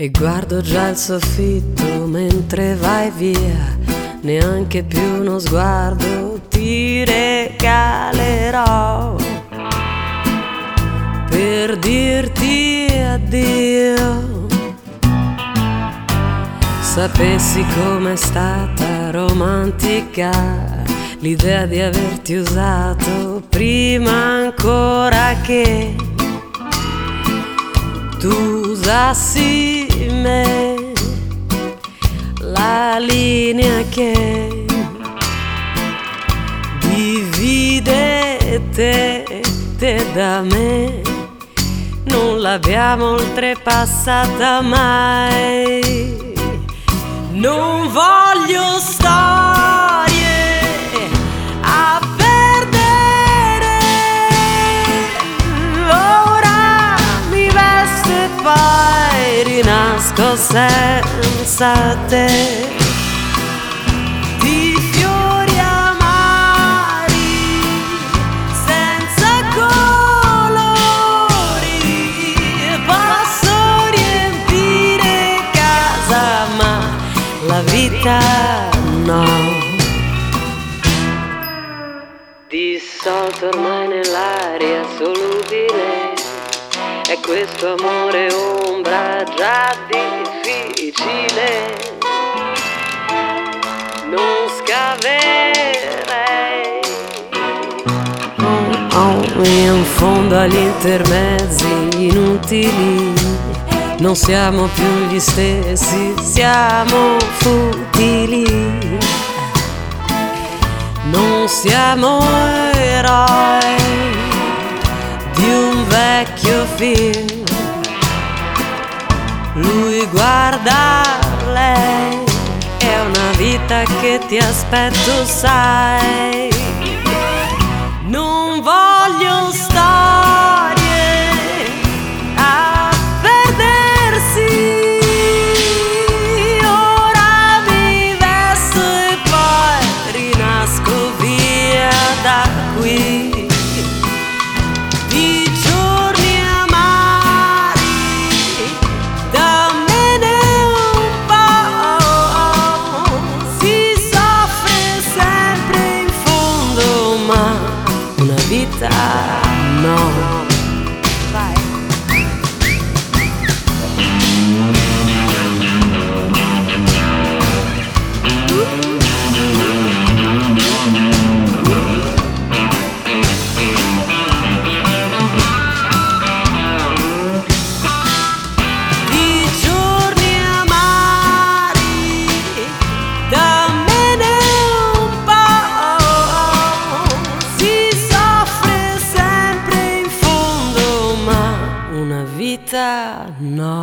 E guardo già il soffitto mentre vai via, neanche più uno sguardo ti regalerò per dirti addio. Sapessi com'è stata romantica l'idea di averti usato prima ancora che tu usassi me, la linea che divide te da me non l'abbiamo oltrepassata mai. Non voglio storie a perdere, ora mi vesto e poi rinasco senza te. Di fiori amari senza colori posso riempire casa, ma la vita no. Dissolto ormai nell'aria solubile, è questo amore ombra già difficile. Non scaverei in fondo agli intermezzi inutili. Non siamo più gli stessi, siamo futili. Non siamo eroi di un vecchio film. Lui guarda lei, è una vita che ti aspetto, sai. Non voglio storie a perdersi, ora mi vesto e poi rinasco via da qui. Di giorni amari dammene un po', si soffre sempre in fondo, ma una vita no. Vai. Di giorni amari dammene un po', si soffre sempre in fondo, ma una vita no.